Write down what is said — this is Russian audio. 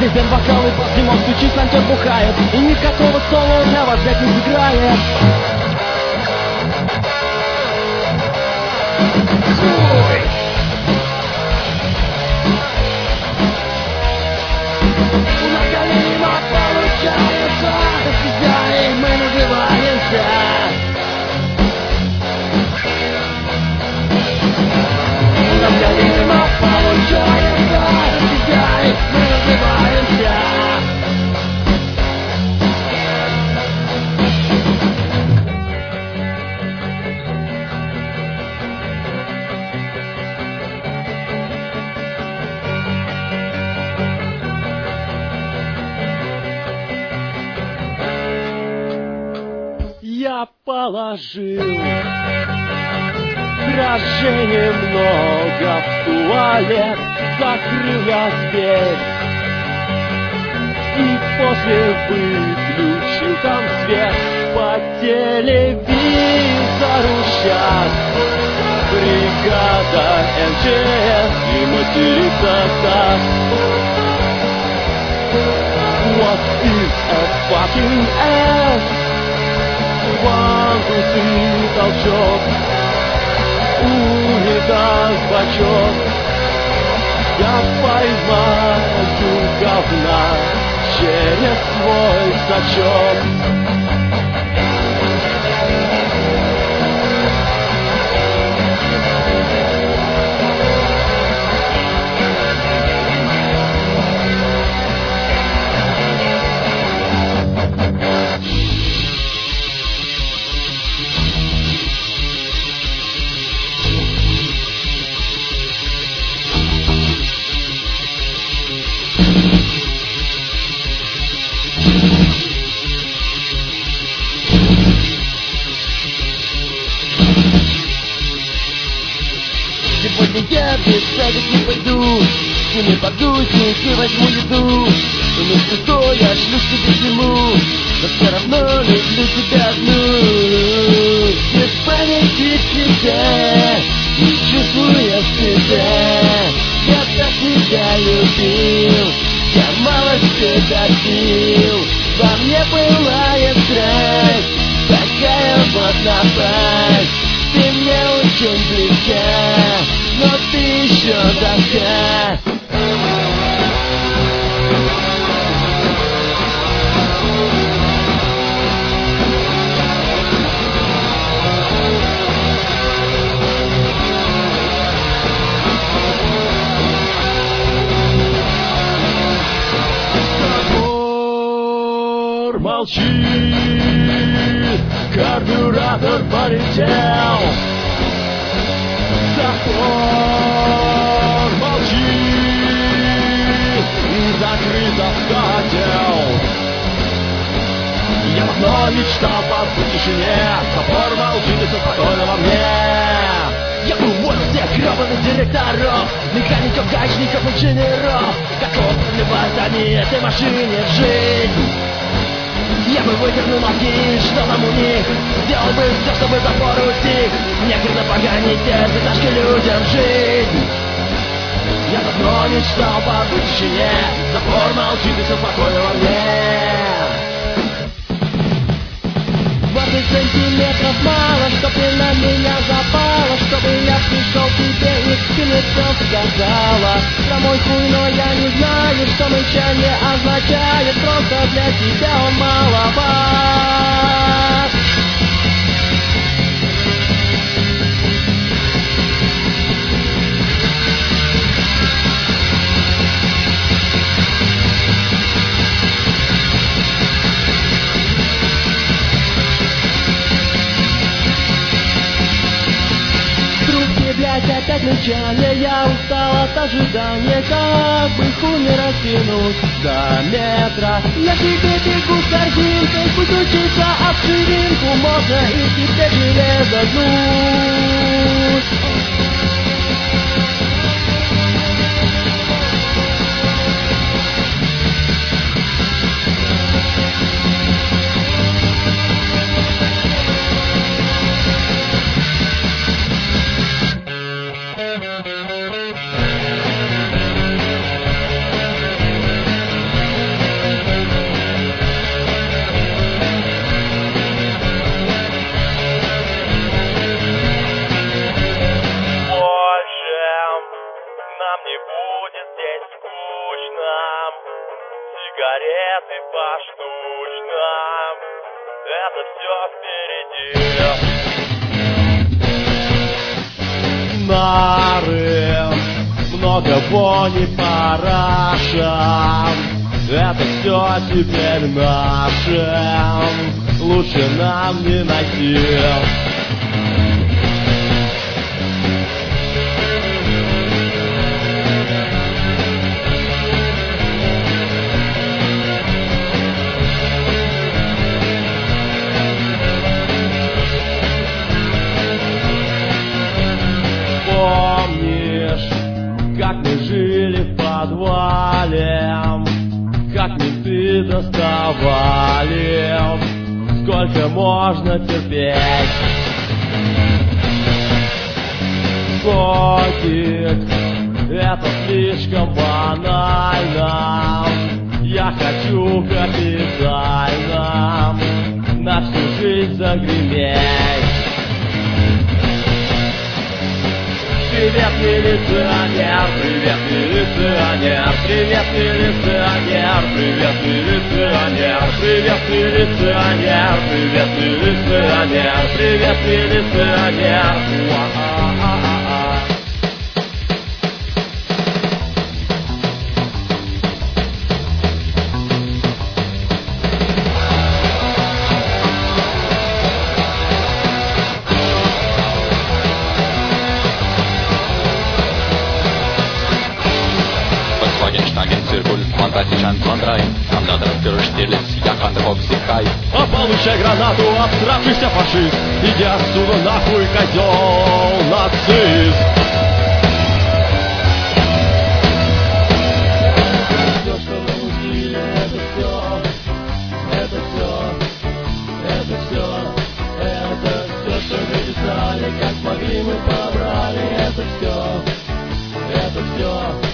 Здесь бен бокалы, под зимой стучит, сантер бухает, и никакого соло для вас блядь не сыграет. Хуй! У нас галима получается, до свидания мы называемся. У нас галима получается, до свидания мы называемся. Я положил дрожжей много в туалет, закрыл я дверь и после выключил там свет. По телевизору сейчас бригада МЧС и матерится так. What is a fucking ass? Воздушный толчок, унитаз бачок. Я поймаю говна через свой сачок. Сегодня я без садик не пойду, не подусь, не возьму еду. И вместо того я шлю себе зиму, но все равно люблю тебя одну. Без памяти тебя, не чувствуя себя, я так тебя любил, я мало себя пил. Во мне пылает страсть, такая вот напасть. Ты мне очень близка, но ты еще далека. Забор молчит, карбюратор полетел. Забор молчит, и закрыто в котел. Я давно мечтал побыть в тишине, забор молчит и все спокойно во мне. Я уволил всех гребаных директоров, механиков, гаечников, инженеров. Готов проливать они этой машине в жизнь. Я бы выдернул мозги, что там у них, сделал бы все, чтобы запор утих. Некогда поганить эти тяжкие людям жизнь. Я давно мечтал побыть в тишине, запор молчит и все спокойно во мне. 20 сантиметров мало, чтоб ты на меня запала, чтобы я пришел к тебе и ты мне все сказала. Про мой хуй, но я не знаю, что мычание означает, просто для тебя он маловат. Опять мычание, я устал от ожидания, как бы хуй не растянуть до метра. Я тебе бегу с корзинкой, пусть учиться об ширинку, можно и теперь железо гнуть. нам не будет здесь скучно. Сигареты поштучно. Это все впереди. Нары, много вони параша. Это все теперь наше. Лучше нам не найти. Помнишь, как мы жили в подвале, как менты доставали, сколько можно терпеть? Котик, это слишком банально. Я хочу капитально на всю жизнь загреметь. Привет, милиционер, привет, милиционер, привет, милиционер, привет, милиционер, привет, милиционер, привет, милиционер, привет, милиционер. Нам надо перестелить, я хандровок сикай. А получай гранату, обсравшийся фашист. Иди отсюда нахуй, козел, нацист. Все, что научили, это все, это все, это все, это все, что мы писали, как могли мы побрали, это все,